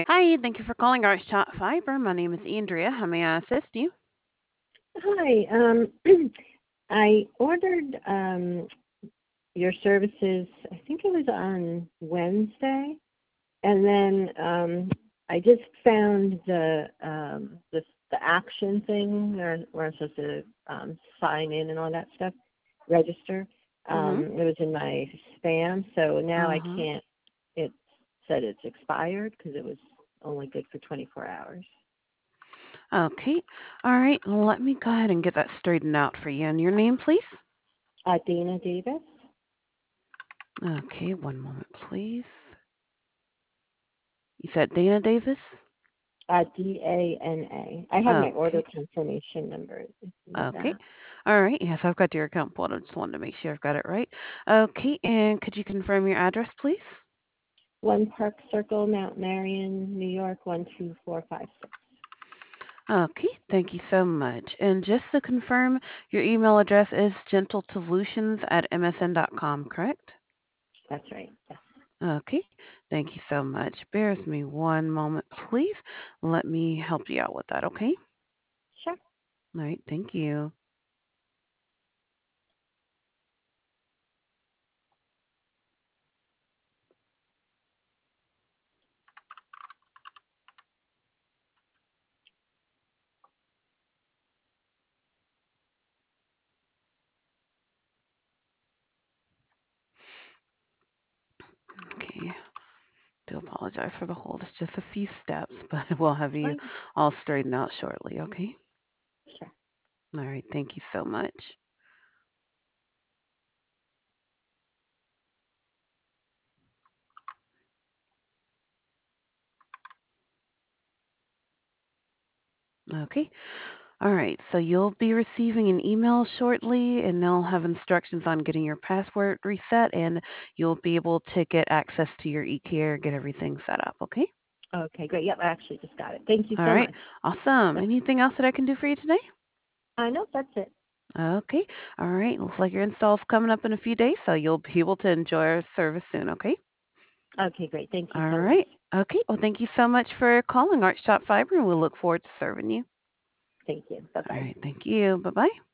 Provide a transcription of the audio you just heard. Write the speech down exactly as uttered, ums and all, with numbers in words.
Hi, thank you for calling our Shot Fiber. My name is Andrea. How may I assist you? Hi. Um, I ordered um, your services, I think it was on Wednesday, and then um, I just found the um, the, the action thing where, where I'm supposed to um, sign in and all that stuff, register. Mm-hmm. Um, it was in my spam, so now I Uh-huh. can't. It said it's expired because it was only good for twenty-four hours. Okay. All right. Let me go ahead and get that straightened out for you. And your name, please? Uh, Dana Davis. Okay, one moment, please. You said Dana Davis? Uh, D A N A. I have my order Okay. confirmation number if you need Okay. that. All right. Yes, I've got your account pulled. I just wanted to make sure I've got it right. Okay. And could you confirm your address, please? One Park Circle, Mount Marion, New York, one two four five six. Okay. Thank you so much. And just to confirm, your email address is gentlesolutions at m s n dot com, correct? That's right. Yes. Okay. Thank you so much. Bear with me one moment, please. Let me help you out with that, okay? Sure. All right. Thank you. Okay. Do apologize for the hold. It's just a few steps, but we'll have you Fine. all straightened out shortly, okay? Sure. All right. Thank you so much. Okay. All right. So you'll be receiving an email shortly, and they'll have instructions on getting your password reset, and you'll be able to get access to your eCare, get everything set up, okay? Okay, great. Yep, I actually just got it. Thank you All so right. much. Awesome. Yep. Anything else that I can do for you today? I know that's it. Okay. All right. Looks like your install's coming up in a few days, so you'll be able to enjoy our service soon, okay? Okay, great. Thank you All so much. right. Okay. Well, thank you so much for calling Art Shop Fiber, and we'll look forward to serving you. Thank you. Bye All bye. right. Thank you. Bye bye.